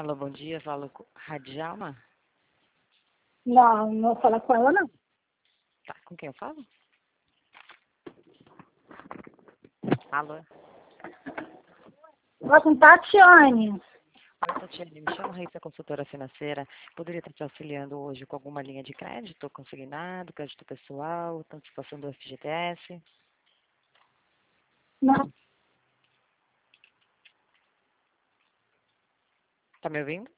Alô, bom dia. Falo com Radjalma. Não, não vou falar com ela, não. Tá, com quem eu falo? Alô? Fala com Tatiane. Oi, Tatiane. Me chamo Raíssa, consultora financeira. Poderia estar te auxiliando hoje com alguma linha de crédito, consignado, crédito pessoal, antecipação do FGTS? Não, Tá me ouvindo?